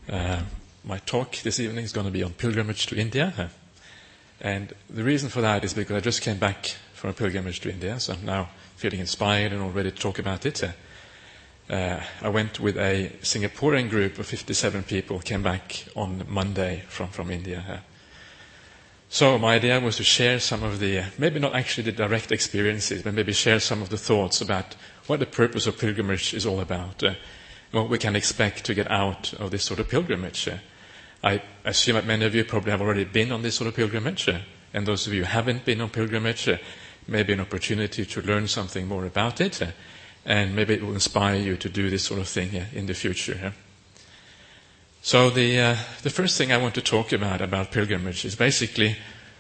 My talk this evening is going to be on pilgrimage to India. And the reason for that is because I just came back from a pilgrimage to India, so I'm now feeling inspired and all ready to talk about it. I went with a Singaporean group of 57 people, came back on Monday from India. So my idea was to share some of the, maybe not actually the direct experiences, but maybe share some of the thoughts about what the purpose of pilgrimage is all about, what we can expect to get out of this sort of pilgrimage. I assume that many of you probably have already been on this sort of pilgrimage, and those of you who haven't been on pilgrimage, maybe an opportunity to learn something more about it, and maybe it will inspire you to do this sort of thing in the future. So the first thing I want to talk about pilgrimage is basically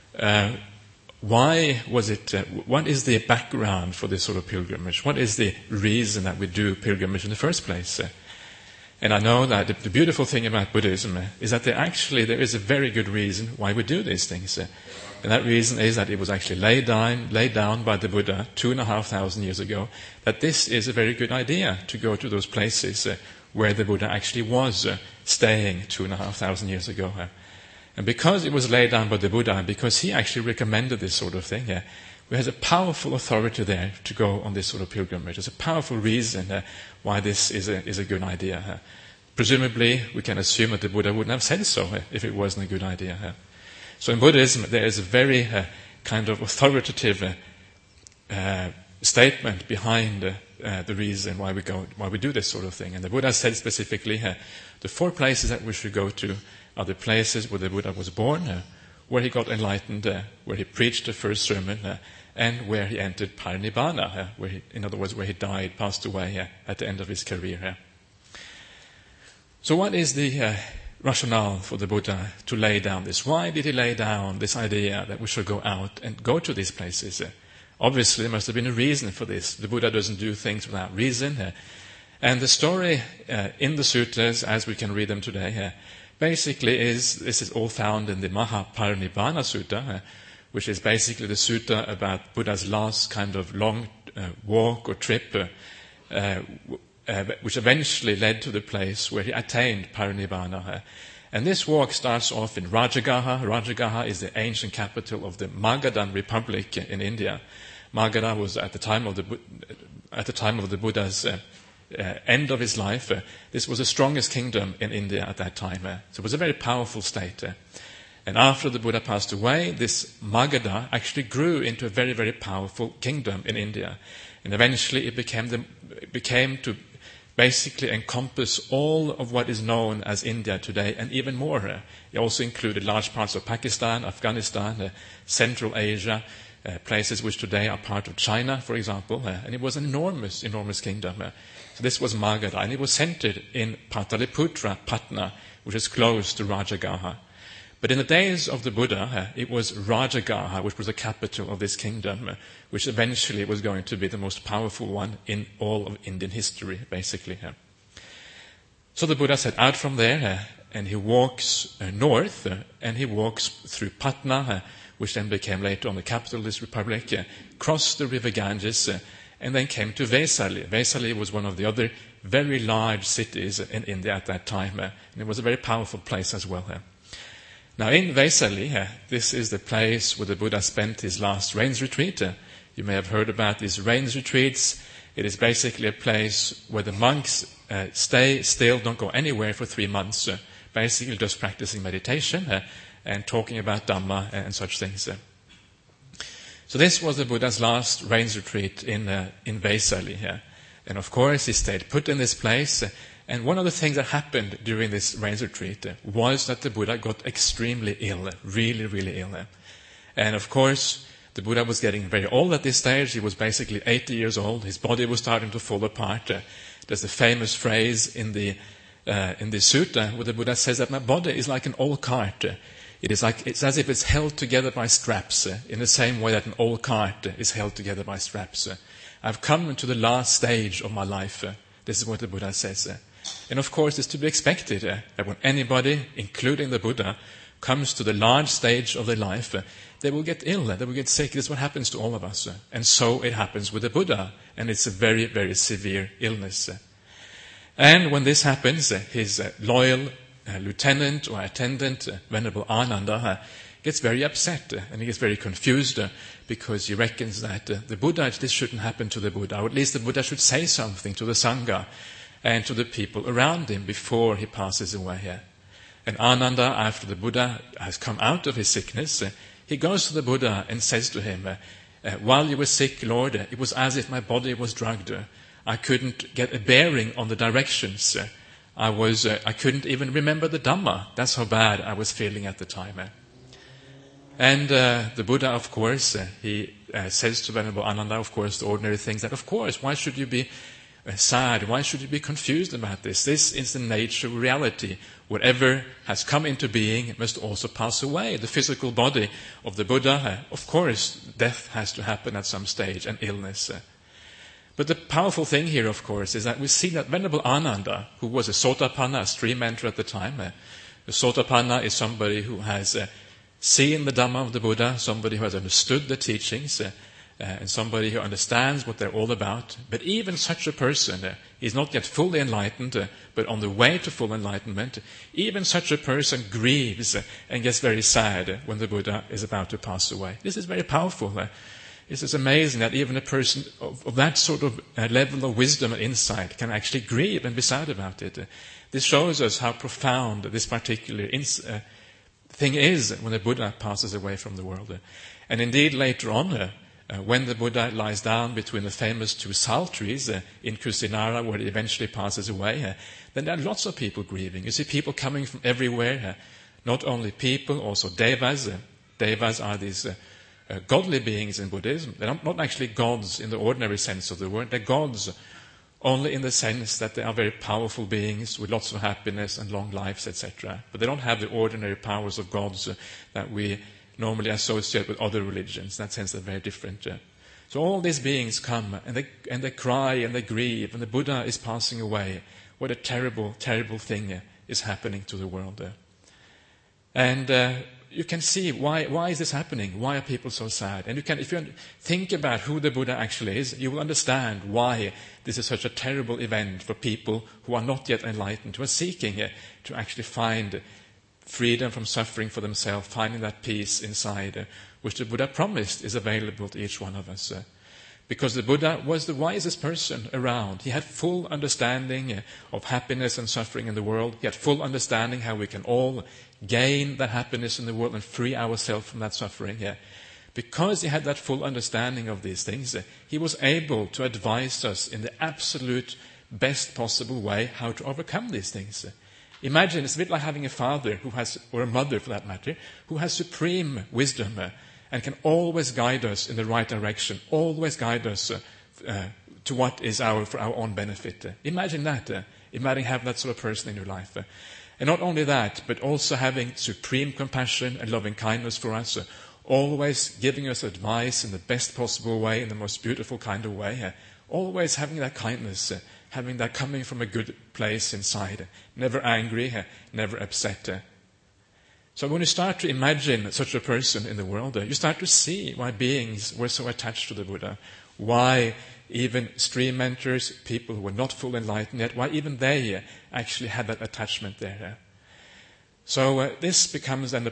why was it? What is the background for this sort of pilgrimage? What is the reason that we do pilgrimage in the first place? And I know that the beautiful thing about Buddhism is that there is a very good reason why we do these things. And that reason is that it was actually laid down by the Buddha 2,500 years ago, that this is a very good idea to go to those places where the Buddha actually was staying 2,500 years ago. And because it was laid down by the Buddha, because he actually recommended this sort of thing, we have a powerful authority there to go on this sort of pilgrimage. There's a powerful reason why this is a good idea. Presumably, we can assume that the Buddha wouldn't have said so if it wasn't a good idea. So in Buddhism, there is a very kind of authoritative statement behind the reason why we do this sort of thing. And the Buddha said specifically, the 4 places that we should go to are the places where the Buddha was born, where he got enlightened, where he preached the first sermon, and where he entered Parinibbana, in other words, where he died, passed away at the end of his career. So what is the rationale for the Buddha to lay down this? Why did he lay down this idea that we should go out and go to these places? Obviously, there must have been a reason for this. The Buddha doesn't do things without reason. And the story in the suttas, as we can read them today, basically this is all found in the Mahaparinibbana Sutta, which is basically the sutta about Buddha's last kind of long walk or trip, which eventually led to the place where he attained Parinibbana. And this walk starts off in Rajagaha. Rajagaha is the ancient capital of the Magadhan Republic in India. Magadha was at the time of the Buddha's end of his life. This was the strongest kingdom in India at that time. So it was a very powerful state. And after the Buddha passed away, this Magadha actually grew into a very, very powerful kingdom in India. And eventually it became to basically encompass all of what is known as India today, and even more. It also included large parts of Pakistan, Afghanistan, Central Asia, places which today are part of China, for example. And it was an enormous, enormous kingdom. So this was Magadha, and it was centered in Pataliputra, Patna, which is close to Rajagaha. But in the days of the Buddha, it was Rajagaha, which was the capital of this kingdom, which eventually was going to be the most powerful one in all of Indian history, basically. So the Buddha set out from there, and he walks north, and he walks through Patna, which then became later on the capital of this republic, crossed the river Ganges, and then came to Vesali. Vesali was one of the other very large cities in India at that time, and it was a very powerful place as well. Now in Vesali, this is the place where the Buddha spent his last rains retreat. You may have heard about these rains retreats. It is basically a place where the monks stay still, don't go anywhere for 3 months, basically just practicing meditation and talking about Dhamma and such things. So this was the Buddha's last rains retreat in Vesali. And of course he stayed put in this place. And one of the things that happened during this rains retreat was that the Buddha got extremely ill, really, really ill. And of course, the Buddha was getting very old at this stage. He was basically 80 years old. His body was starting to fall apart. There's a famous phrase in the sutta where the Buddha says that my body is like an old cart. It's as if it's held together by straps, in the same way that an old cart is held together by straps. I've come to the last stage of my life. This is what the Buddha says. And of course, it's to be expected that when anybody, including the Buddha, comes to the large stage of their life, they will get ill, they will get sick. This is what happens to all of us. And so it happens with the Buddha, and it's a very, very severe illness. And when this happens, his loyal lieutenant or attendant, Venerable Ananda, gets very upset and he gets very confused because he reckons that the Buddha, this shouldn't happen to the Buddha, or at least the Buddha should say something to the Sangha and to the people around him before he passes away. And Ananda, after the Buddha has come out of his sickness, he goes to the Buddha and says to him, while you were sick, Lord, it was as if my body was drugged. I couldn't get a bearing on the directions. I couldn't even remember the Dhamma. That's how bad I was feeling at the time. And the Buddha, of course, he says to Venerable Ananda, of course, the ordinary things that, of course, why should you be sad? Why should you be confused about this? This is the nature of reality. Whatever has come into being must also pass away. The physical body of the Buddha, of course, death has to happen at some stage, and illness. But the powerful thing here, of course, is that we see that Venerable Ananda, who was a Sotapanna, a stream enterer at the time, a Sotapanna is somebody who has seen the Dhamma of the Buddha, somebody who has understood the teachings, and somebody who understands what they're all about. But even such a person is not yet fully enlightened, but on the way to full enlightenment. Even such a person grieves and gets very sad when the Buddha is about to pass away. This is very powerful. This is amazing that even a person of that sort of level of wisdom and insight can actually grieve and be sad about it. This shows us how profound this particular thing is when the Buddha passes away from the world. And indeed, later on, when the Buddha lies down between the famous two sal trees in Kusinara, where he eventually passes away, then there are lots of people grieving. You see people coming from everywhere, not only people, also devas. Devas are these godly beings in Buddhism. They're not actually gods in the ordinary sense of the word. They're gods only in the sense that they are very powerful beings with lots of happiness and long lives, etc. But they don't have the ordinary powers of gods that we normally associate with other religions. In that sense, they're very different. So all these beings come and they cry and they grieve, and the Buddha is passing away. What a terrible, terrible thing is happening to the world. And you can see why is this happening? Why are people so sad? And if you think about who the Buddha actually is, you will understand why this is such a terrible event for people who are not yet enlightened, who are seeking to actually find freedom from suffering for themselves, finding that peace inside, which the Buddha promised is available to each one of us. Because the Buddha was the wisest person around. He had full understanding of happiness and suffering in the world. He had full understanding how we can all gain that happiness in the world and free ourselves from that suffering. Because he had that full understanding of these things, he was able to advise us in the absolute best possible way how to overcome these things. Imagine, it's a bit like having a father who has, or a mother for that matter, who has supreme wisdom and can always guide us in the right direction, always guide us to what is for our own benefit. Imagine that. Imagine having that sort of person in your life. And not only that, but also having supreme compassion and loving kindness for us, always giving us advice in the best possible way, in the most beautiful kind of way, always having that kindness, having that coming from a good place inside, never angry, never upset. So when you start to imagine such a person in the world, you start to see why beings were so attached to the Buddha, why even stream mentors, people who were not fully enlightened yet, why even they actually had that attachment there. So this becomes then the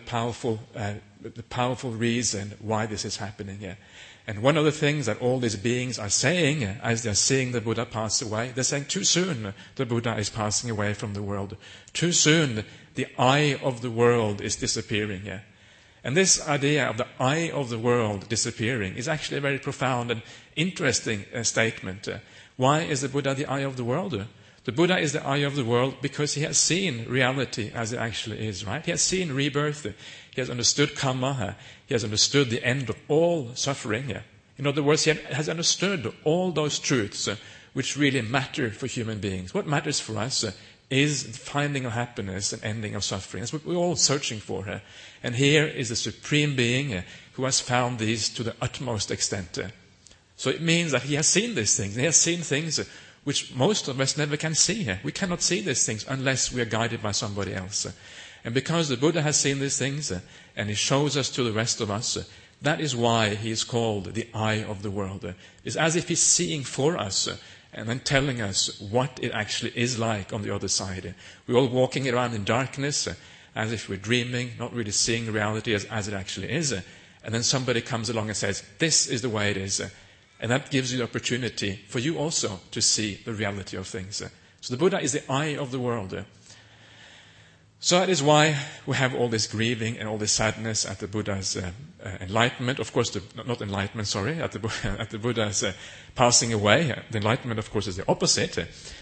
powerful reason why this is happening. And one of the things that all these beings are saying as they're seeing the Buddha pass away, they're saying too soon the Buddha is passing away from the world. Too soon the eye of the world is disappearing. And this idea of the eye of the world disappearing is actually a very profound and interesting statement. Why is the Buddha the eye of the world? The Buddha is the eye of the world because he has seen reality as it actually is, right? He has seen rebirth. He has understood karma. He has understood the end of all suffering. In other words, he has understood all those truths which really matter for human beings. What matters for us is the finding of happiness and ending of suffering. That's what we're all searching for. And here is the Supreme Being who has found these to the utmost extent. So it means that he has seen these things. He has seen things which most of us never can see. We cannot see these things unless we are guided by somebody else. And because the Buddha has seen these things and he shows us to the rest of us, that is why he is called the eye of the world. It's as if he's seeing for us and then telling us what it actually is like on the other side. We're all walking around in darkness, as if we're dreaming, not really seeing reality as it actually is. And then somebody comes along and says, this is the way it is. And that gives you the opportunity for you also to see the reality of things. So the Buddha is the eye of the world. So that is why we have all this grieving and all this sadness at the Buddha's enlightenment. Of course, not enlightenment, sorry, at the Buddha's passing away. The enlightenment, of course, is the opposite.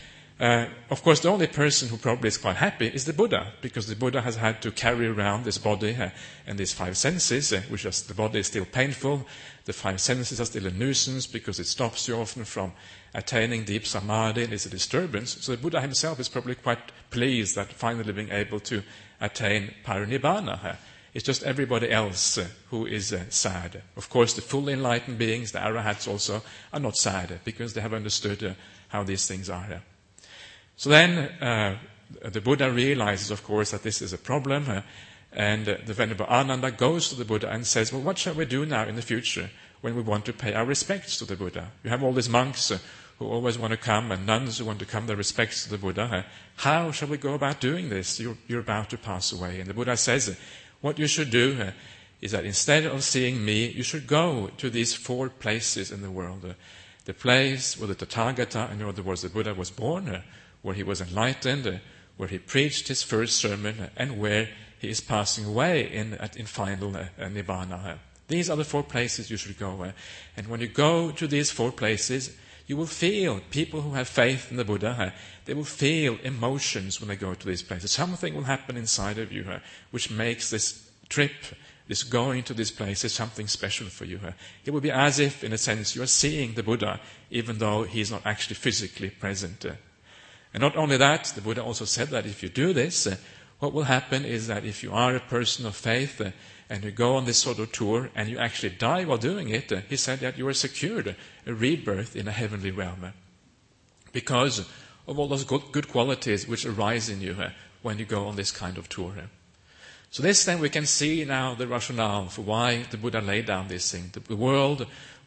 Of course, the only person who probably is quite happy is the Buddha, because the Buddha has had to carry around this body and these five senses, which is, the body is still painful. The five senses are still a nuisance because it stops you often from attaining deep samadhi, and it's a disturbance. So the Buddha himself is probably quite pleased that finally being able to attain parinibbana. It's just everybody else who is sad. Of course, the fully enlightened beings, the arahats also, are not sad because they have understood how these things are. So then the Buddha realizes, of course, that this is a problem, and the Venerable Ananda goes to the Buddha and says, well, what shall we do now in the future when we want to pay our respects to the Buddha? You have all these monks who always want to come, and nuns who want to come their respects to the Buddha. How shall we go about doing this? You're about to pass away. And the Buddha says, what you should do is that instead of seeing me, you should go to these 4 places in the world. The place where the Tathagata, in other words, the Buddha was born, where he was enlightened, where he preached his first sermon, and where he is passing away in final nibbana. These are the 4 places you should go. And when you go to these 4 places, you will feel, people who have faith in the Buddha, they will feel emotions when they go to these places. Something will happen inside of you which makes this trip, this going to these places, something special for you. It will be as if, in a sense, you are seeing the Buddha, even though he is not actually physically present. And not only that, the Buddha also said that if you do this, what will happen is that if you are a person of faith and you go on this sort of tour and you actually die while doing it, he said that you are secured a rebirth in a heavenly realm because of all those good qualities which arise in you when you go on this kind of tour. So this then we can see now the rationale for why the Buddha laid down this thing. The world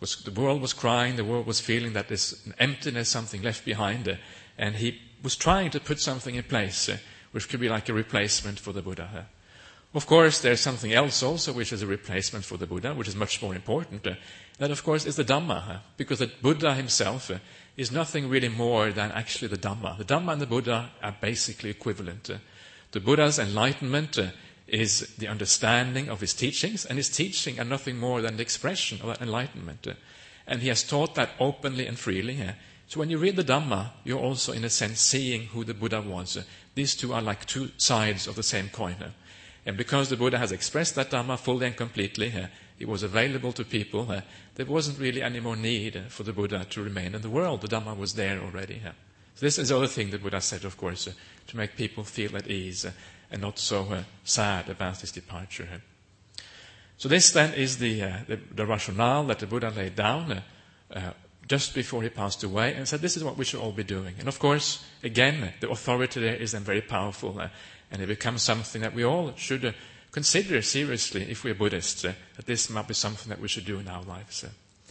was crying, the world was feeling that there's an emptiness, something left behind, and he was trying to put something in place which could be like a replacement for the Buddha. Of course, there's something else also which is a replacement for the Buddha, which is much more important. That, of course, is the Dhamma, because the Buddha himself is nothing really more than actually the Dhamma. The Dhamma and the Buddha are basically equivalent. The Buddha's enlightenment is the understanding of his teachings, and his teaching are nothing more than the expression of that enlightenment. And he has taught that openly and freely. So when you read the Dhamma, you're also, in a sense, seeing who the Buddha was. These two are like 2 sides of the same coin. And because the Buddha has expressed that Dhamma fully and completely, it was available to people, there wasn't really any more need for the Buddha to remain in the world. The Dhamma was there already. So this is the other thing the Buddha said, of course, to make people feel at ease and not so sad about his departure. So this then is the rationale that the Buddha laid down just before he passed away and said this is what we should all be doing. And of course, again, the authority there is then very powerful. And it becomes something that we all should consider seriously if we're Buddhists, that this might be something that we should do in our lives.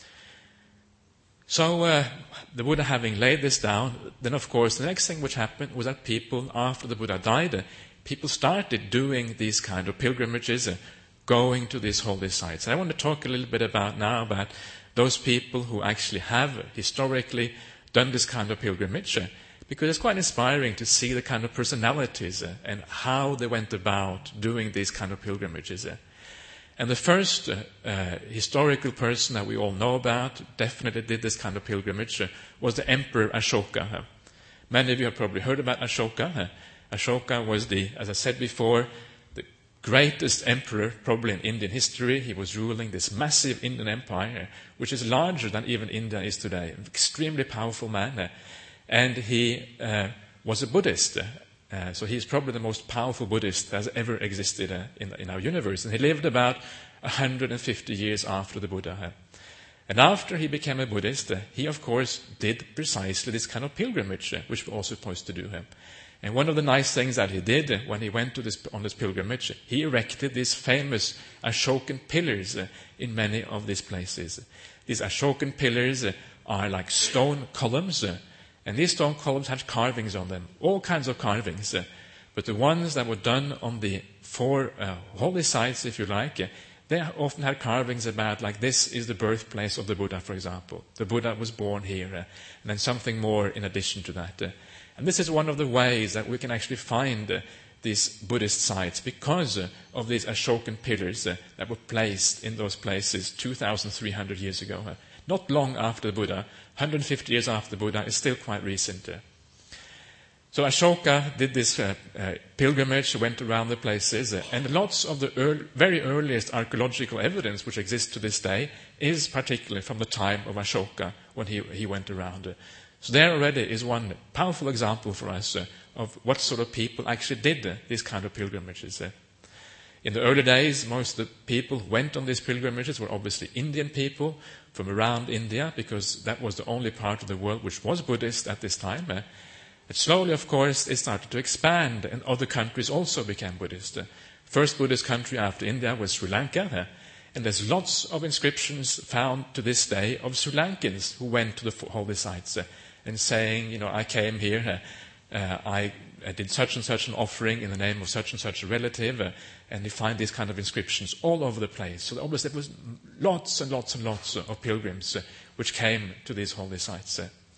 So the Buddha having laid this down, then of course the next thing which happened was that people, after the Buddha died, people started doing these kind of pilgrimages, going to these holy sites. And I want to talk a little bit about those people who actually have historically done this kind of pilgrimage, because it's quite inspiring to see the kind of personalities and how they went about doing these kind of pilgrimages. And the first historical person that we all know about, definitely did this kind of pilgrimage, was the Emperor Ashoka. Many of you have probably heard about Ashoka. Ashoka was as I said before, the greatest emperor probably in Indian history. He was ruling this massive Indian empire, which is larger than even India is today. An extremely powerful man. And he was a Buddhist. So he's probably the most powerful Buddhist that has ever existed in our universe. And he lived about 150 years after the Buddha. And after he became a Buddhist, he, of course, did precisely this kind of pilgrimage, which we're all supposed to do. And one of the nice things that he did when he went on this pilgrimage, he erected these famous Ashokan pillars in many of these places. These Ashokan pillars are like stone columns, And these stone columns had carvings on them, all kinds of carvings. But the ones that were done on the 4 holy sites, if you like, they often had carvings about, like, this is the birthplace of the Buddha, for example. The Buddha was born here, and then something more in addition to that. And this is one of the ways that we can actually find these Buddhist sites, because of these Ashokan pillars that were placed in those places 2,300 years ago. Not long after the Buddha, 150 years after the Buddha, is still quite recent. So Ashoka did this pilgrimage, went around the places, and lots of the very earliest archaeological evidence which exists to this day is particularly from the time of Ashoka, when he went around. So there already is one powerful example for us of what sort of people actually did these kind of pilgrimages. In the early days, most of the people who went on these pilgrimages were obviously Indian people from around India, because that was the only part of the world which was Buddhist at this time. But slowly, of course, it started to expand, and other countries also became Buddhist. First Buddhist country after India was Sri Lanka, and there's lots of inscriptions found to this day of Sri Lankans who went to the holy sites and saying, I came here, I did such and such an offering in the name of such and such a relative, and you find these kind of inscriptions all over the place. So obviously there was lots and lots and lots of pilgrims which came to these holy sites.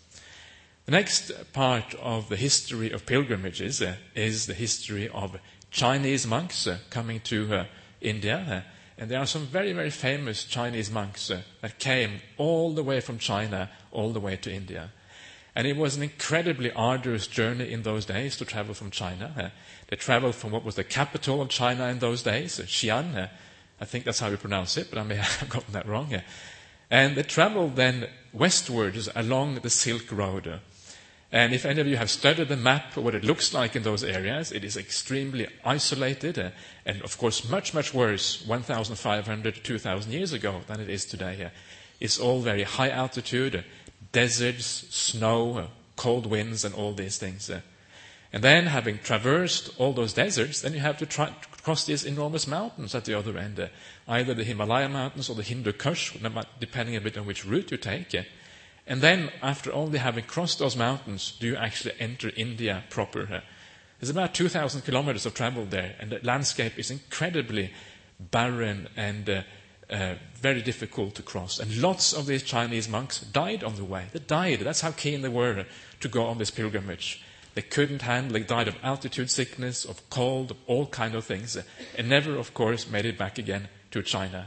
The next part of the history of pilgrimages is the history of Chinese monks coming to India. And there are some very, very famous Chinese monks that came all the way from China all the way to India. And it was an incredibly arduous journey in those days to travel from China. They traveled from what was the capital of China in those days, Xi'an. I think that's how you pronounce it, but I may have gotten that wrong. And they traveled then westwards along the Silk Road. And if any of you have studied the map of what it looks like in those areas, it is extremely isolated and, of course, much, much worse 1,500 to 2,000 years ago than it is today. It's all very high altitude, deserts, snow, cold winds, and all these things. And then, having traversed all those deserts, then you have to cross these enormous mountains at the other end, either the Himalaya mountains or the Hindu Kush, depending a bit on which route you take. And then, after only having crossed those mountains, do you actually enter India proper. There's about 2,000 kilometers of travel there, and the landscape is incredibly barren and very difficult to cross. And lots of these Chinese monks died on the way. They died. That's how keen they were to go on this pilgrimage. They couldn't handle, they died of altitude sickness, of cold, of all kind of things, and never, of course, made it back again to China.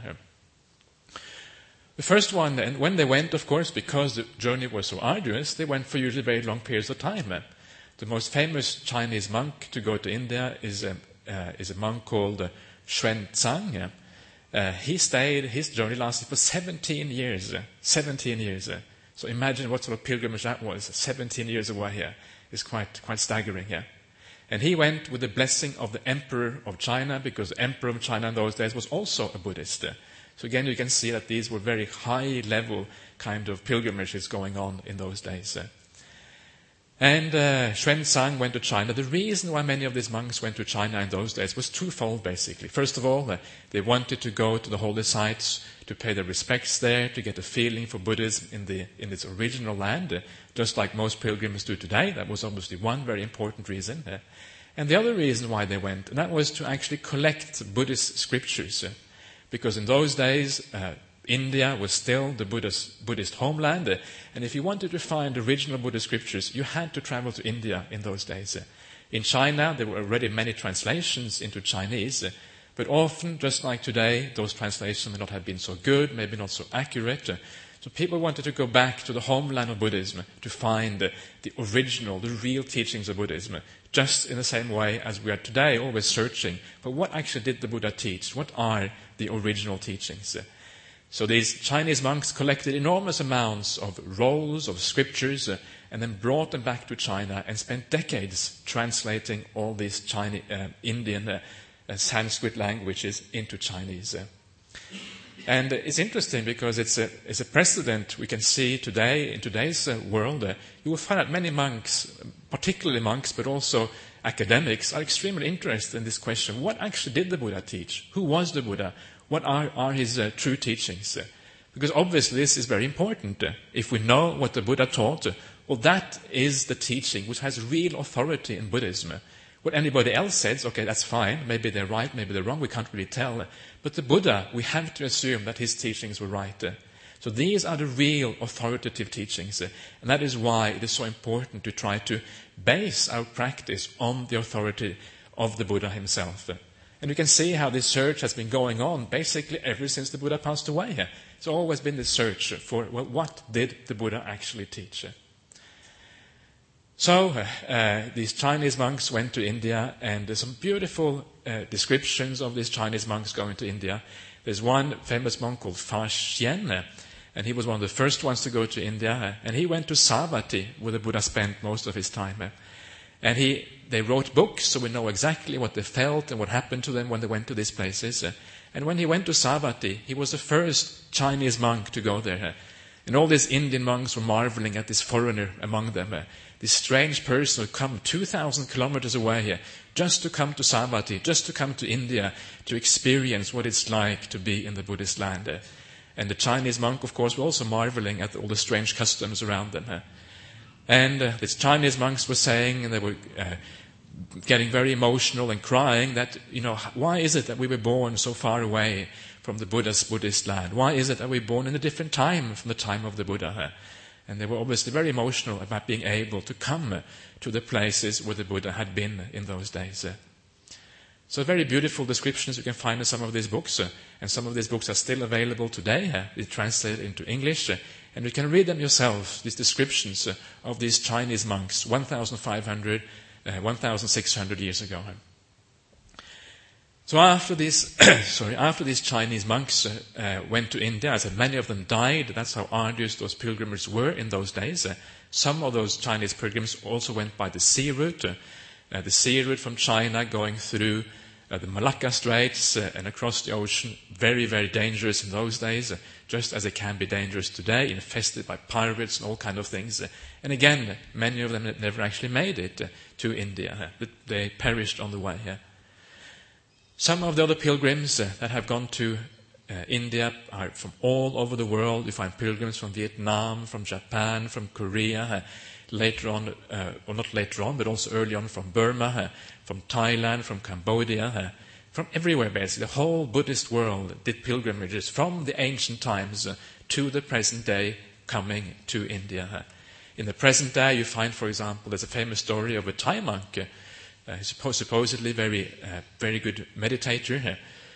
The first one, and when they went, of course, because the journey was so arduous, they went for usually very long periods of time. The most famous Chinese monk to go to India is a monk called Xuanzang. He stayed, his journey lasted for 17 years. 17 years. So imagine what sort of pilgrimage that was. 17 years away. It's quite staggering. And he went with the blessing of the Emperor of China, because the Emperor of China in those days was also a Buddhist. So again, you can see that these were very high-level kind of pilgrimages going on in those days. And Xuanzang went to China. The reason why many of these monks went to China in those days was twofold, basically. First of all, they wanted to go to the holy sites, to pay their respects there, to get a feeling for Buddhism in its original land, just like most pilgrims do today. That was obviously one very important reason. And the other reason why they went, and that was to actually collect Buddhist scriptures. Because in those days, India was still the Buddhist homeland, and if you wanted to find original Buddhist scriptures, you had to travel to India in those days. In China, there were already many translations into Chinese, but often, just like today, those translations may not have been so good, maybe not so accurate. So people wanted to go back to the homeland of Buddhism to find the original, the real teachings of Buddhism, just in the same way as we are today always searching for what actually did the Buddha teach, what are the original teachings. So these Chinese monks collected enormous amounts of rolls of scriptures and then brought them back to China and spent decades translating all these Indian Sanskrit languages into Chinese. And it's interesting because it's a precedent we can see today in today's world. You will find that many monks, particularly monks, but also academics, are extremely interested in this question. What actually did the Buddha teach? Who was the Buddha? What are his true teachings? Because obviously this is very important. If we know what the Buddha taught, Well, that is the teaching which has real authority in Buddhism. What anybody else says, okay, that's fine. Maybe they're right, maybe they're wrong. We can't really tell. But the Buddha, we have to assume that his teachings were right. So these are the real authoritative teachings. And that is why it is so important to try to base our practice on the authority of the Buddha himself. And you can see how this search has been going on basically ever since the Buddha passed away. It's always been the search for, well, what did the Buddha actually teach? So these Chinese monks went to India, and there's some beautiful descriptions of these Chinese monks going to India. There's one famous monk called Fa Xian, and he was one of the first ones to go to India, and he went to Savatthi, where the Buddha spent most of his time. And they wrote books, so we know exactly what they felt and what happened to them when they went to these places. And when he went to Savatthi, he was the first Chinese monk to go there. And all these Indian monks were marveling at this foreigner among them, this strange person who had come 2,000 kilometers away just to come to Savatthi, just to come to India, to experience what it's like to be in the Buddhist land. And the Chinese monk, of course, were also marveling at all the strange customs around them. And these Chinese monks were saying, and they were getting very emotional and crying, that, why is it that we were born so far away from the Buddhist land? Why is it that we were born in a different time from the time of the Buddha? And they were obviously very emotional about being able to come to the places where the Buddha had been in those days. So very beautiful descriptions you can find in some of these books. And some of these books are still available today. They're translated into English. And you can read them yourself, these descriptions of these Chinese monks 1,500, 1,600 years ago. So after these Chinese monks went to India, I said many of them died. That's how arduous those pilgrimages were in those days. Some of those Chinese pilgrims also went by the sea route. The sea route from China going through the Malacca Straits and across the ocean. Very, very dangerous in those days, just as it can be dangerous today, infested by pirates and all kind of things. And again, many of them never actually made it to India. They perished on the way. Some of the other pilgrims that have gone to India are from all over the world. You find pilgrims from Vietnam, from Japan, from Korea, later on, or not later on, but also early on from Burma, from Thailand, from Cambodia, from everywhere basically. The whole Buddhist world did pilgrimages from the ancient times to the present day, coming to India. In the present day, you find, for example, there's a famous story of a Thai monk, supposedly very good meditator,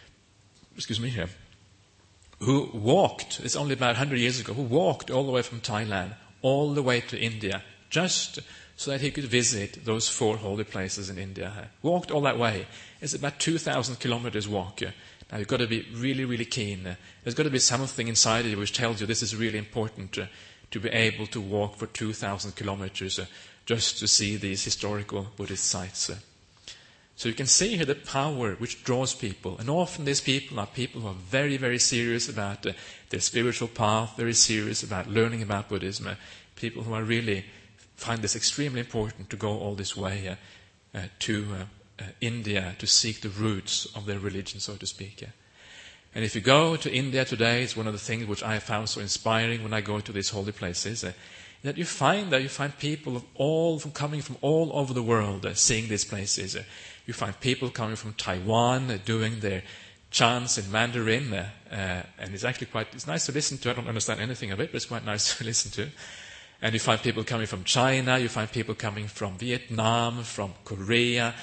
who walked, it's only about 100 years ago, who walked all the way from Thailand, all the way to India, just so that he could visit those 4 holy places in India. Walked all that way. It's about 2,000 kilometers walk. Now you've got to be really, really keen. There's got to be something inside you which tells you this is really important to be able to walk for 2,000 kilometers just to see these historical Buddhist sites. So you can see here the power which draws people. And often these people are people who are very, very serious about their spiritual path, very serious about learning about Buddhism. People who are really find this extremely important to go all this way to India to seek the roots of their religion, so to speak. And if you go to India today, it's one of the things which I found so inspiring when I go to these holy places, that you find people coming from all over the world seeing these places. You find people coming from Taiwan doing their chants in Mandarin, and it's nice to listen to. I don't understand anything of it, but it's quite nice to listen to. And you find people coming from China, you find people coming from Vietnam, from Korea,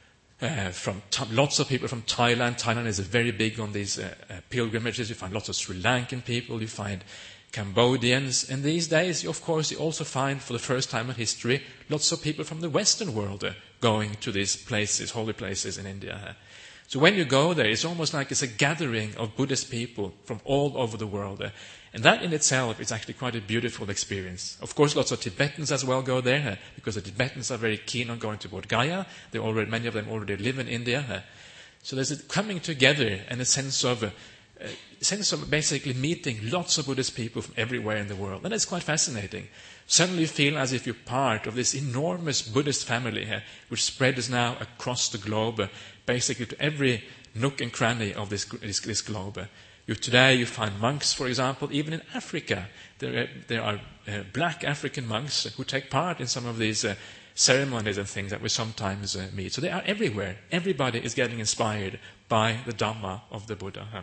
lots of people from Thailand. Thailand is very big on these pilgrimages. You find lots of Sri Lankan people, you find Cambodians. And these days, of course, you also find, for the first time in history, lots of people from the Western world going to these places, holy places in India. So when you go there, it's almost like it's a gathering of Buddhist people from all over the world. And that in itself is actually quite a beautiful experience. Of course, lots of Tibetans as well go there, because the Tibetans are very keen on going to Bodh Gaya. Many of them already live in India. So there's a coming together and a sense of basically meeting lots of Buddhist people from everywhere in the world. And it's quite fascinating. Suddenly you feel as if you're part of this enormous Buddhist family which spreads now across the globe, basically to every nook and cranny of this globe. Today you find monks, for example, even in Africa. There are black African monks who take part in some of these ceremonies and things that we sometimes meet. So they are everywhere. Everybody is getting inspired by the Dhamma of the Buddha.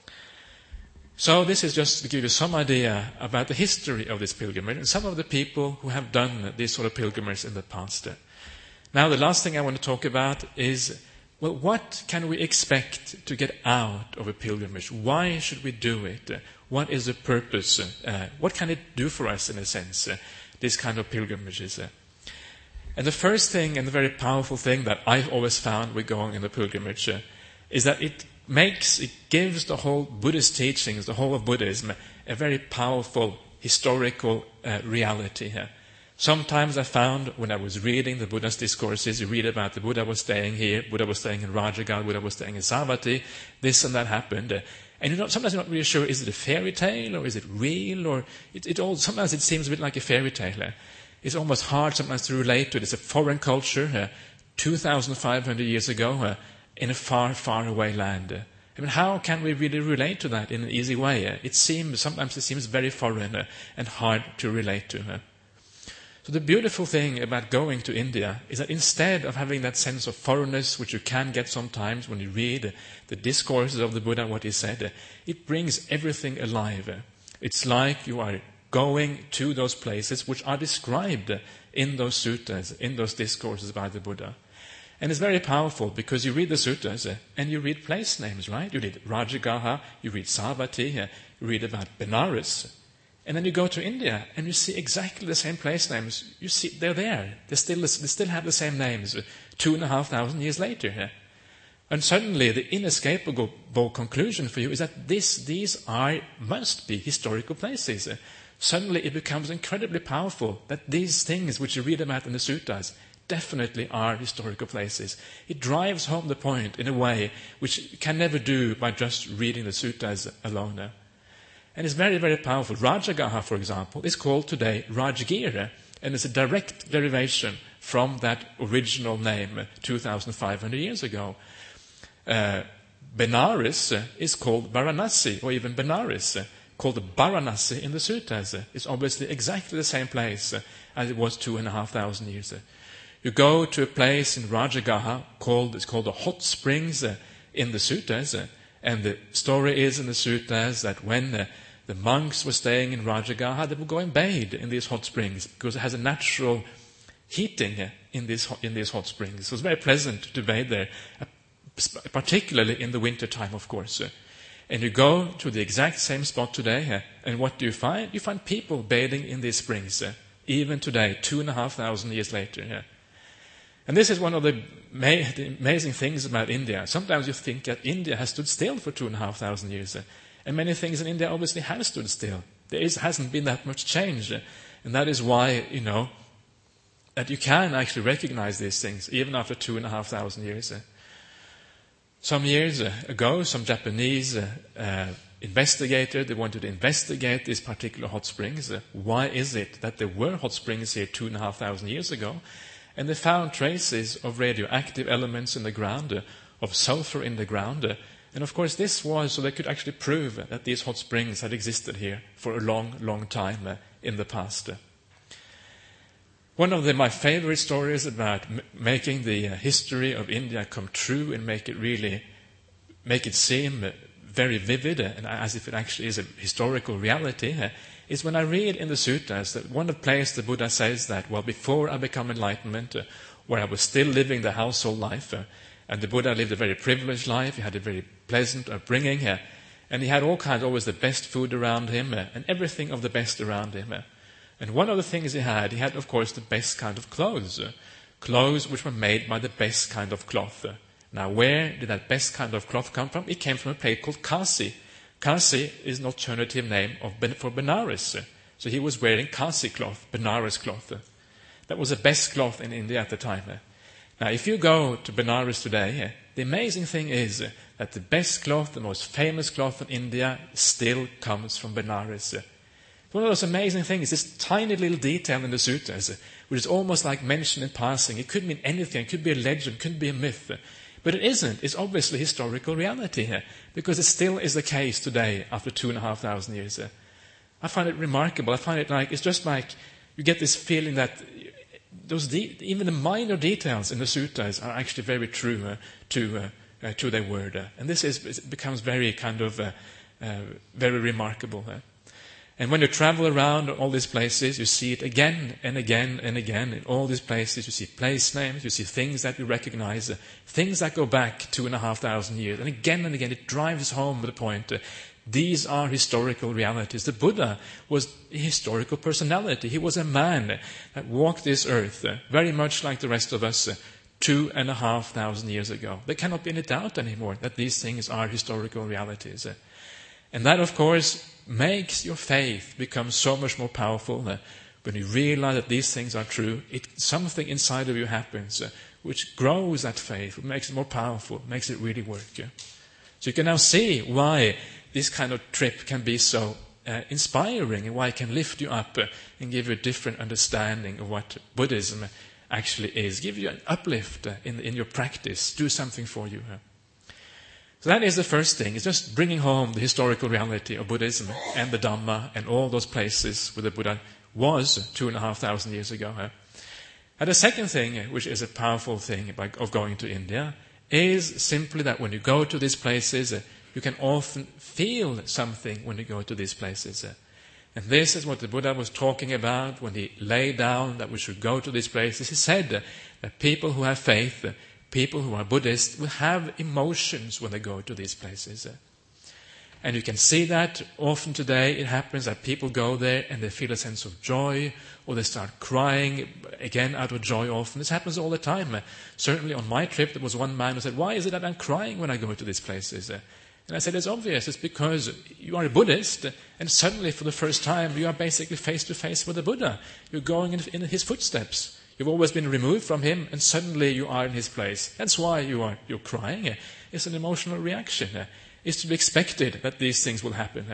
So this is just to give you some idea about the history of this pilgrimage and some of the people who have done these sort of pilgrimages in the past. Now the last thing I want to talk about is, well, what can we expect to get out of a pilgrimage? Why should we do it? What is the purpose? What can it do for us, in a sense, this kind of pilgrimages? And the first thing, and the very powerful thing that I've always found with going in the pilgrimage, is that it gives the whole Buddhist teachings, the whole of Buddhism, a very powerful historical reality. Sometimes I found when I was reading the Buddha's discourses, you read about the Buddha was staying here, Buddha was staying in Rajagaha, Buddha was staying in Savatthi, this and that happened. And sometimes you're not really sure, is it a fairy tale or is it real? Or sometimes it seems a bit like a fairy tale. It's almost hard sometimes to relate to it. It's a foreign culture, 2,500 years ago, in a far, far away land. I mean, how can we really relate to that in an easy way? Sometimes it seems very foreign and hard to relate to. So the beautiful thing about going to India is that instead of having that sense of foreignness, which you can get sometimes when you read the discourses of the Buddha, what he said, it brings everything alive. It's like you are going to those places which are described in those suttas, in those discourses by the Buddha. And it's very powerful because you read the suttas and you read place names, right? You read Rajagaha, you read Savatthi, you read about Benares. And then you go to India and you see exactly the same place names. You see they're there. They still have the same names 2,500 years later. And suddenly the inescapable conclusion for you is that these must be historical places. Suddenly it becomes incredibly powerful that these things which you read about in the suttas definitely are historical places. It drives home the point in a way which you can never do by just reading the suttas alone. And it's very, very powerful. Rajagaha, for example, is called today Rajgir, and it's a direct derivation from that original name 2,500 years ago. Benares is called Varanasi, or even Benares, called Varanasi in the suttas. It's obviously exactly the same place as it was 2,500 years. You go to a place in Rajagaha it's called the Hot Springs in the suttas, and the story is in the suttas that when the monks were staying in Rajagaha, they would go and bathe in these hot springs because it has a natural heating in these hot springs. So it's very pleasant to bathe there, particularly in the winter time, of course. And you go to the exact same spot today, and what do you find? You find people bathing in these springs, even today, 2,500 years later. And this is one of the amazing things about India. Sometimes you think that India has stood still for 2,500 years. And many things in India obviously have stood still. Hasn't been that much change. And that is why, that you can actually recognize these things, even after 2,500 years. Some years ago, some Japanese investigator, they wanted to investigate these particular hot springs. Why is it that there were hot springs here 2,500 years ago? And they found traces of radioactive elements in the ground, of sulfur in the ground. And of course this was so they could actually prove that these hot springs had existed here for a long, long time in the past. One of my favorite stories about making the history of India come true and make it seem very vivid and as if it actually is a historical reality is when I read in the suttas that one of the places the Buddha says that, well, before I become enlightenment, where I was still living the household life, and the Buddha lived a very privileged life, he had a very pleasant upbringing, and he had all kinds, always the best food around him, and everything of the best around him. And one of the things he had, of course the best kind of clothes which were made by the best kind of cloth. Now where did that best kind of cloth come from? It came from a place called Kasi. Kasi is an alternative name for Benares. So he was wearing Kasi cloth, Benares cloth. That was the best cloth in India at the time. Now if you go to Benares today, the amazing thing is that the best cloth, the most famous cloth in India still comes from Benares. One of those amazing things, this tiny little detail in the suttas, which is almost like mentioned in passing. It could mean anything, it could be a legend, it could be a myth. But it isn't. It's obviously historical reality here, because it still is the case today after 2,500 years. I find it remarkable. I find it like, it's just like you get this feeling that even the minor details in the suttas are actually very true to their word. And it becomes very kind of very remarkable. And when you travel around all these places, you see it again and again and again. In all these places, you see place names, you see things that you recognize, things that go back 2,500 years. And again, it drives home the point. These are historical realities. The Buddha was a historical personality. He was a man that walked this earth, very much like the rest of us, 2,500 years ago. There cannot be any doubt anymore that these things are historical realities. And that, of course, makes your faith become so much more powerful. When you realize that these things are true, something inside of you happens which grows that faith, makes it more powerful, makes it really work. So you can now see why this kind of trip can be so inspiring, and why it can lift you up and give you a different understanding of what Buddhism actually is, give you an uplift in your practice, do something for you. So that is the first thing. It's just bringing home the historical reality of Buddhism and the Dhamma and all those places where the Buddha was 2,500 years ago. And the second thing, which is a powerful thing of going to India, is simply that when you go to these places, you can often feel something when you go to these places. And this is what the Buddha was talking about when he laid down that we should go to these places. He said that people who have faith, people who are Buddhists, will have emotions when they go to these places. And you can see that often today. It happens that people go there and they feel a sense of joy, or they start crying again out of joy often. This happens all the time. Certainly on my trip, there was one man who said, "Why is it that I'm crying when I go to these places?" And I said, it's obvious. It's because you are a Buddhist, and suddenly for the first time you are basically face to face with the Buddha. You're going in his footsteps. You've always been removed from him, and suddenly you are in his place. That's why you're crying. It's an emotional reaction. It's to be expected that these things will happen.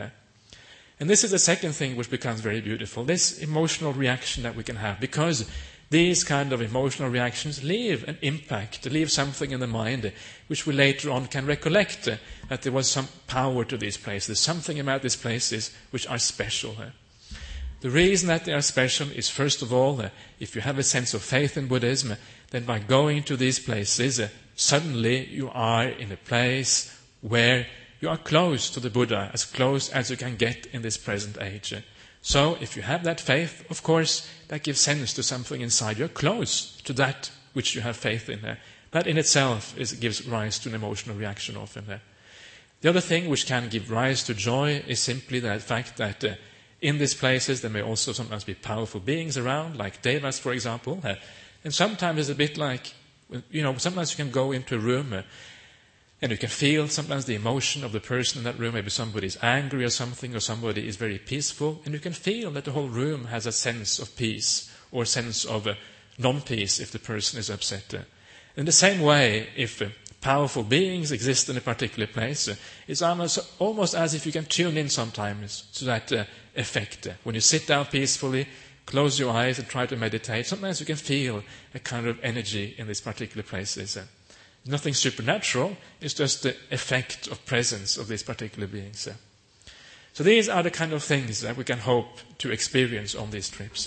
And this is the second thing which becomes very beautiful, this emotional reaction that we can have, because these kind of emotional reactions leave an impact, leave something in the mind which we later on can recollect that there was some power to these places, something about these places which are special. The reason that they are special is, first of all, if you have a sense of faith in Buddhism, then by going to these places, suddenly you are in a place where you are close to the Buddha, as close as you can get in this present age. So if you have that faith, of course, that gives sense to something inside. You're close to that which you have faith in. That in itself gives rise to an emotional reaction often. The other thing which can give rise to joy is simply the fact that in these places there may also sometimes be powerful beings around, like devas, for example. And sometimes it's a bit like, sometimes you can go into a room and you can feel sometimes the emotion of the person in that room. Maybe somebody is angry or something, or somebody is very peaceful. And you can feel that the whole room has a sense of peace, or a sense of non-peace if the person is upset. In the same way, if powerful beings exist in a particular place, it's almost as if you can tune in sometimes to that effect. When you sit down peacefully, close your eyes and try to meditate, sometimes you can feel a kind of energy in these particular places. Nothing supernatural, it's just the effect of presence of these particular beings. So these are the kind of things that we can hope to experience on these trips.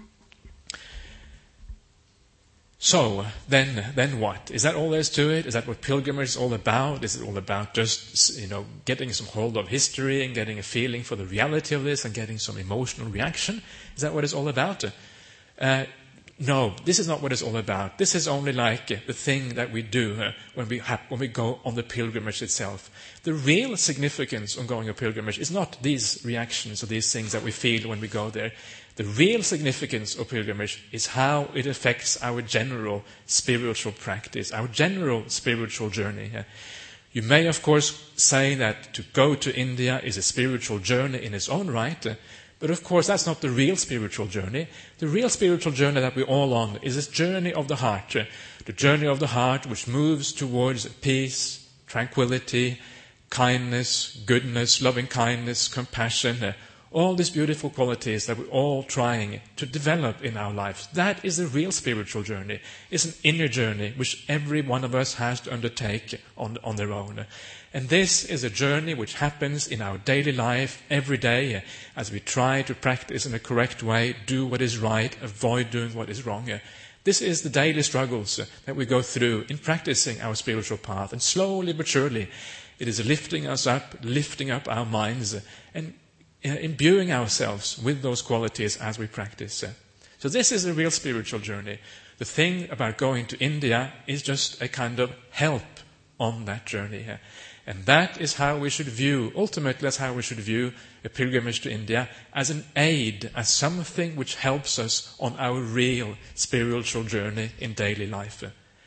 So, then what? Is that all there is to it? Is that what pilgrimage is all about? Is it all about just, getting some hold of history and getting a feeling for the reality of this and getting some emotional reaction? Is that what it's all about? No, this is not what it's all about. This is only like the thing that we do when we go on the pilgrimage itself. The real significance of going on a pilgrimage is not these reactions or these things that we feel when we go there. The real significance of pilgrimage is how it affects our general spiritual practice, our general spiritual journey. You may, of course, say that to go to India is a spiritual journey in its own right, but of course that's not the real spiritual journey. The real spiritual journey that we're all on is this journey of the heart. The journey of the heart which moves towards peace, tranquility, kindness, goodness, loving kindness, compassion, All these beautiful qualities that we're all trying to develop in our lives. That is a real spiritual journey. It's an inner journey which every one of us has to undertake on their own. And this is a journey which happens in our daily life every day as we try to practice in a correct way, do what is right, avoid doing what is wrong. This is the daily struggles that we go through in practicing our spiritual path. And slowly but surely, it is lifting us up, lifting up our minds, and imbuing ourselves with those qualities as we practice. So this is a real spiritual journey. The thing about going to India is just a kind of help on that journey. And that is how we should view, ultimately that's how we should view a pilgrimage to India, as an aid, as something which helps us on our real spiritual journey in daily life.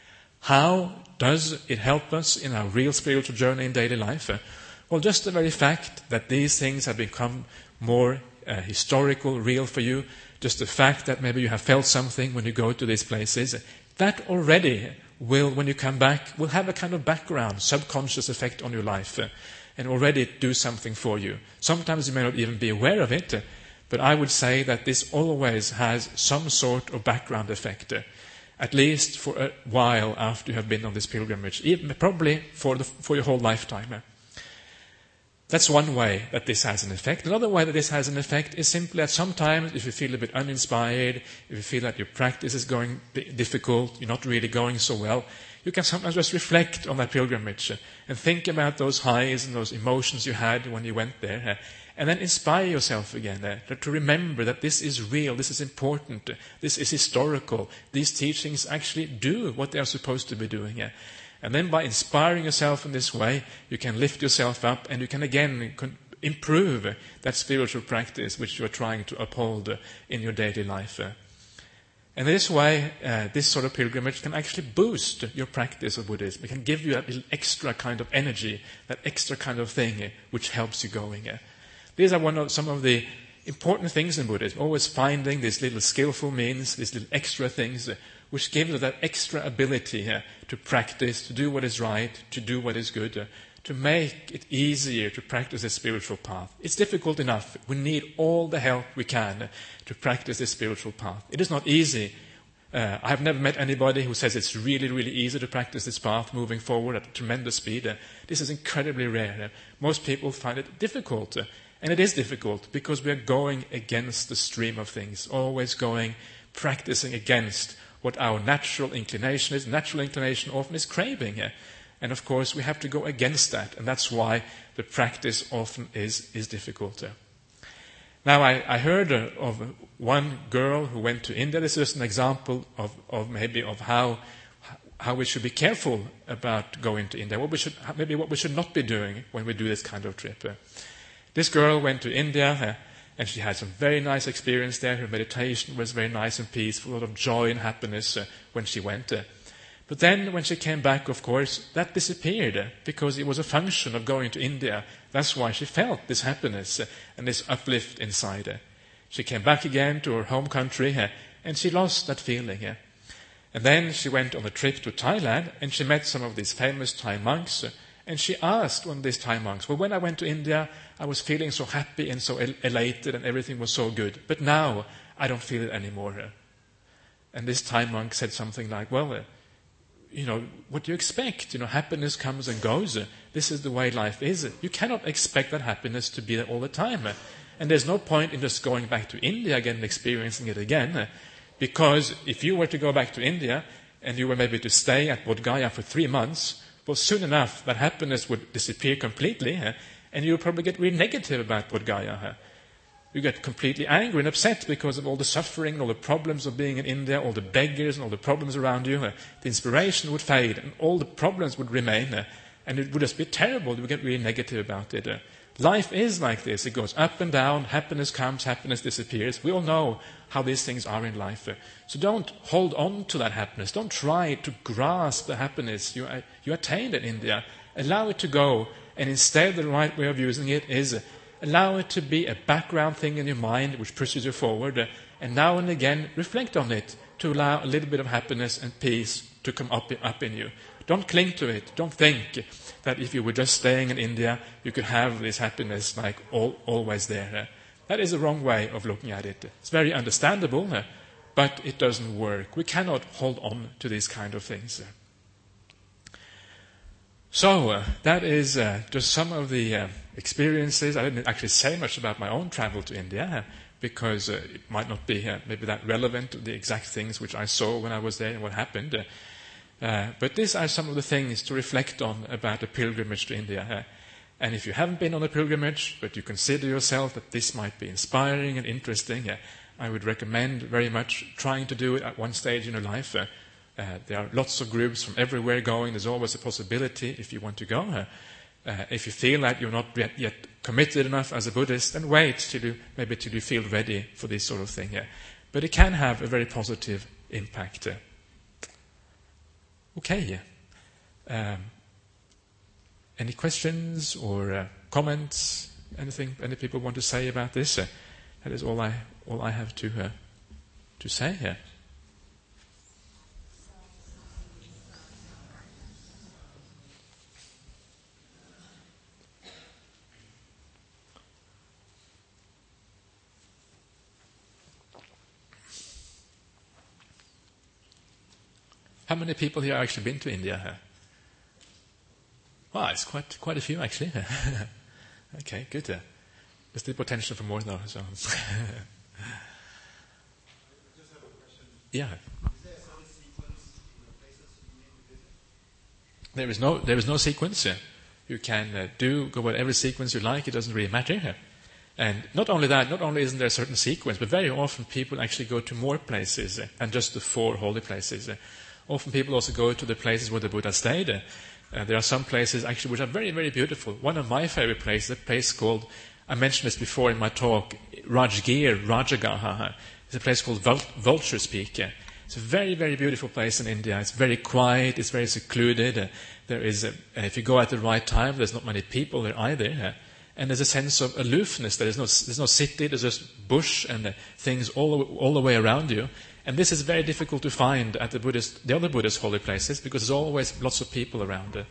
How does it help us in our real spiritual journey in daily life? Well, just the very fact that these things have become more historical, real for you, just the fact that maybe you have felt something when you go to these places, that already will, when you come back, will have a kind of background, subconscious effect on your life and already do something for you. Sometimes you may not even be aware of it, but I would say that this always has some sort of background effect, at least for a while after you have been on this pilgrimage, even probably for your whole lifetime. That's one way that this has an effect. Another way that this has an effect is simply that sometimes if you feel a bit uninspired, if you feel that your practice is going difficult, you're not really going so well, you can sometimes just reflect on that pilgrimage and think about those highs and those emotions you had when you went there, and then inspire yourself again to remember that this is real, this is important, this is historical. These teachings actually do what they are supposed to be doing. And then by inspiring yourself in this way, you can lift yourself up and you can again improve that spiritual practice which you are trying to uphold in your daily life. And in this way, this sort of pilgrimage can actually boost your practice of Buddhism. It can give you that little extra kind of energy, that extra kind of thing which helps you going. These are some of the important things in Buddhism, always finding these little skillful means, these little extra things which give you that extra ability to practice, to do what is right, to do what is good, to make it easier to practice a spiritual path. It's difficult enough. We need all the help we can to practice this spiritual path. It is not easy. I have never met anybody who says it's really, really easy to practice this path moving forward at tremendous speed. This is incredibly rare. Most people find it difficult. And it is difficult because we are going against the stream of things, always practicing against what our natural inclination is. Natural inclination often is craving. And of course, we have to go against that. And that's why the practice often is difficult. Now, I heard of one girl who went to India. This is an example of how we should be careful about going to India. What we should not be doing when we do this kind of trip. This girl went to India. And she had some very nice experience there. Her meditation was very nice and peaceful, a lot of joy and happiness when she went. But then when she came back, of course, that disappeared because it was a function of going to India. That's why she felt this happiness and this uplift inside her. She came back again to her home country and she lost that feeling. And then she went on a trip to Thailand and she met some of these famous Thai monks. And she asked one of these Thai monks, well, when I went to India, I was feeling so happy and so elated and everything was so good. But now, I don't feel it anymore. And this Thai monk said something like, well, what do you expect? Happiness comes and goes. This is the way life is. You cannot expect that happiness to be there all the time. And there's no point in just going back to India again and experiencing it again. Because if you were to go back to India and you were maybe to stay at Bodh Gaya for 3 months, well, soon enough, that happiness would disappear completely, and you would probably get really negative about Bodh Gaya. You get completely angry and upset because of all the suffering and all the problems of being in India, all the beggars and all the problems around you. The inspiration would fade, and all the problems would remain, and it would just be terrible. You would get really negative about it. Life is like this. It goes up and down. Happiness comes, happiness disappears. We all know how these things are in life. So don't hold on to that happiness. Don't try to grasp the happiness you attained in India. Allow it to go. And instead, the right way of using it is allow it to be a background thing in your mind which pushes you forward. And now and again, reflect on it to allow a little bit of happiness and peace to come up in you. Don't cling to it. Don't think that if you were just staying in India, you could have this happiness like always there. That is a wrong way of looking at it. It's very understandable, but it doesn't work. We cannot hold on to these kind of things. So that is just some of the experiences. I didn't actually say much about my own travel to India because it might not be maybe that relevant to the exact things which I saw when I was there and what happened. But these are some of the things to reflect on about a pilgrimage to India. And if you haven't been on a pilgrimage, but you consider yourself that this might be inspiring and interesting, I would recommend very much trying to do it at one stage in your life. There are lots of groups from everywhere going. There's always a possibility if you want to go. If you feel that you're not yet committed enough as a Buddhist, then wait till you feel ready for this sort of thing. But it can have a very positive impact. Okay. Any questions or comments? Anything any people want to say about this? That is all I have to say here. How many people here have actually been to India? Well, it's quite a few actually. Okay, good. There's still potential for more though. So. I just have a question. Yeah. Is there a certain sequence in the places you need to visit? There is no sequence. You can go whatever sequence you like. It doesn't really matter. And not only that, not only isn't there a certain sequence, but very often people actually go to more places than just the 4 holy places. Often people also go to the places where the Buddha stayed. There are some places actually which are very, very beautiful. One of my favorite places, a place called, I mentioned this before in my talk, Rajgir, Rajagaha. It's a place called Vulture's Peak. It's a very, very beautiful place in India. It's very quiet, it's very secluded. There is, if you go at the right time, there's not many people there either. And there's a sense of aloofness. There's no city, there's just bush and things all the way around you. And this is very difficult to find at the other Buddhist holy places because there's always lots of people around.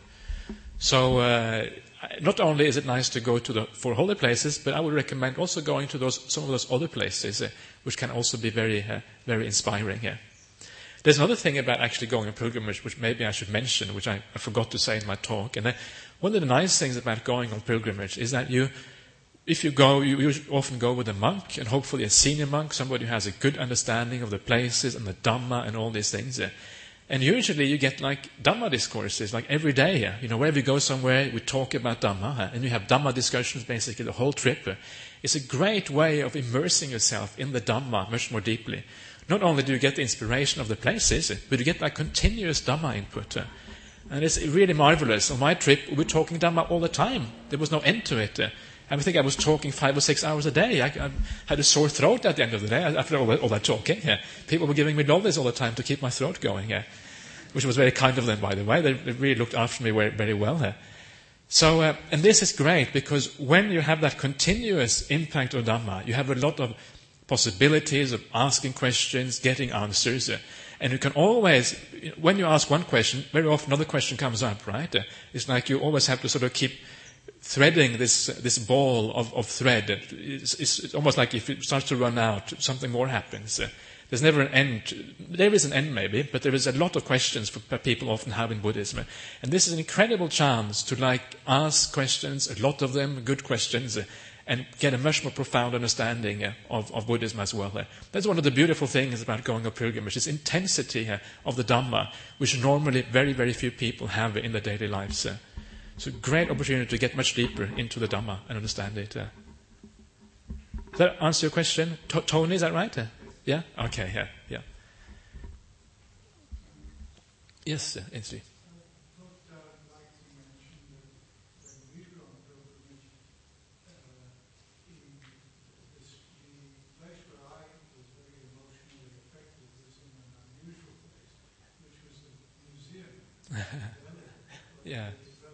So not only is it nice to go to the 4 holy places, but I would recommend also going to some of those other places, which can also be very, very inspiring. There's another thing about actually going on pilgrimage, which maybe I should mention, which I forgot to say in my talk. And one of the nice things about going on pilgrimage is that if you go, you often go with a monk, and hopefully a senior monk, somebody who has a good understanding of the places and the Dhamma and all these things. And usually you get like Dhamma discourses, like every day. Wherever you go somewhere, we talk about Dhamma, and you have Dhamma discussions basically the whole trip. It's a great way of immersing yourself in the Dhamma much more deeply. Not only do you get the inspiration of the places, but you get like continuous Dhamma input. And it's really marvelous. On my trip, we were talking Dhamma all the time. There was no end to it. I think I was talking 5 or 6 hours a day. I had a sore throat at the end of the day after all that talking. People were giving me lollies all the time to keep my throat going, which was very kind of them, by the way. They really looked after me very, very well. So, and this is great because when you have that continuous impact of Dhamma, you have a lot of possibilities of asking questions, getting answers. And you can always, when you ask one question, very often another question comes up, right? It's like you always have to sort of keep threading this ball of thread. It's almost like if it starts to run out, something more happens. There's never an end. There is an end maybe, but there is a lot of questions people often have in Buddhism. And this is an incredible chance to ask questions, a lot of them, good questions, and get a much more profound understanding of Buddhism as well. That's one of the beautiful things about going on pilgrimage, this intensity of the Dhamma, which normally very, very few people have in their daily lives. It's a great opportunity to get much deeper into the Dhamma and understand it. Does that answer your question? Tony, is that right? Yeah? Okay, yeah. Yes, Insri. Yeah.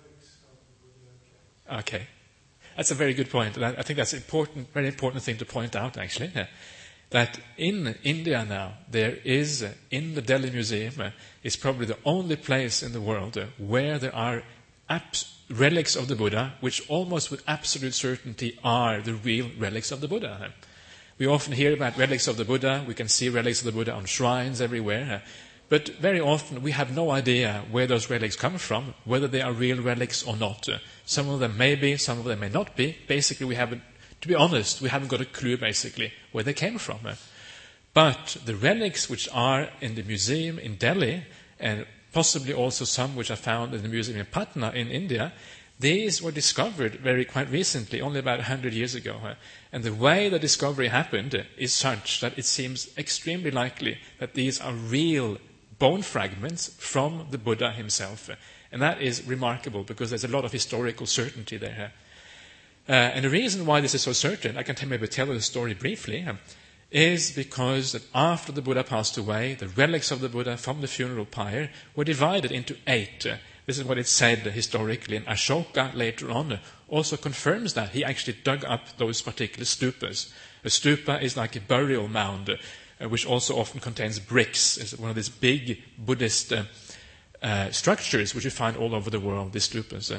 Okay. That's a very good point. And I think that's important, very important thing to point out, actually. That in India now, there is, in the Delhi Museum, is probably the only place in the world where there are relics of the Buddha, which almost with absolute certainty are the real relics of the Buddha. We often hear about relics of the Buddha. We can see relics of the Buddha on shrines everywhere. But very often we have no idea where those relics come from, whether they are real relics or not. Some of them may be, some of them may not be. Basically, to be honest, we haven't got a clue, basically, where they came from. But the relics which are in the museum in Delhi, and possibly also some which are found in the museum in Patna in India, these were discovered quite recently, only about 100 years ago. And the way the discovery happened is such that it seems extremely likely that these are real bone fragments from the Buddha himself. And that is remarkable because there's a lot of historical certainty there. And the reason why this is so certain, I can maybe tell the story briefly, is because that after the Buddha passed away, the relics of the Buddha from the funeral pyre were divided into 8. This is what it's said historically, and Ashoka later on also confirms that. He actually dug up those particular stupas. A stupa is like a burial mound, which also often contains bricks. It's one of these big Buddhist structures which you find all over the world, these stupas.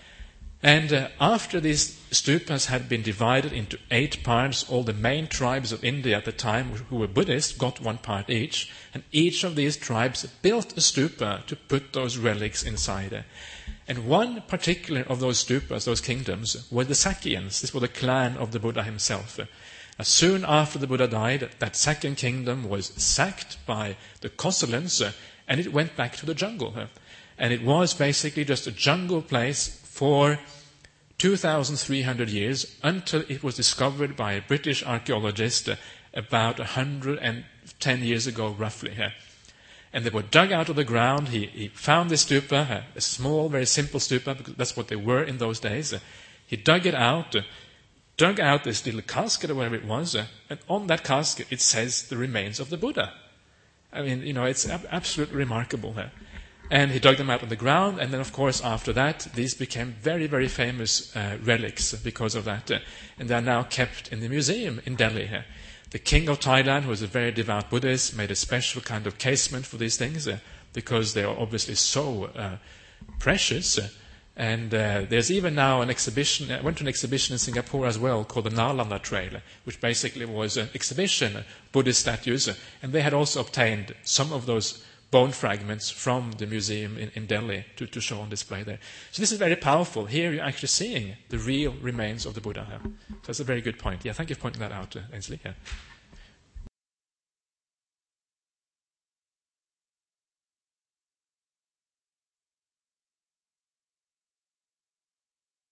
And after these stupas had been divided into 8 parts, all the main tribes of India at the time who were Buddhist got 1 part each, and each of these tribes built a stupa to put those relics inside. And one particular of those stupas, those kingdoms, were the Sakyans. This was the clan of the Buddha himself. Soon after the Buddha died, that second kingdom was sacked by the Kosalans, and it went back to the jungle. And it was basically just a jungle place for 2,300 years until it was discovered by a British archaeologist about 110 years ago, roughly. And they were dug out of the ground. He found this stupa, a small, very simple stupa, because that's what they were in those days. He dug out this little casket or whatever it was, and on that casket it says the remains of the Buddha. I mean, it's absolutely remarkable. And he dug them out on the ground, and then, of course, after that, these became very, very famous relics because of that. And they are now kept in the museum in Delhi. The king of Thailand, who was a very devout Buddhist, made a special kind of casement for these things because they are obviously so precious. And there's even now an exhibition. I went to an exhibition in Singapore as well called the Nalanda Trail, which basically was an exhibition of Buddhist statues. And they had also obtained some of those bone fragments from the museum in Delhi to show on display there. So this is very powerful. Here you're actually seeing the real remains of the Buddha. So that's a very good point. Yeah, thank you for pointing that out, Ainsley. Yeah.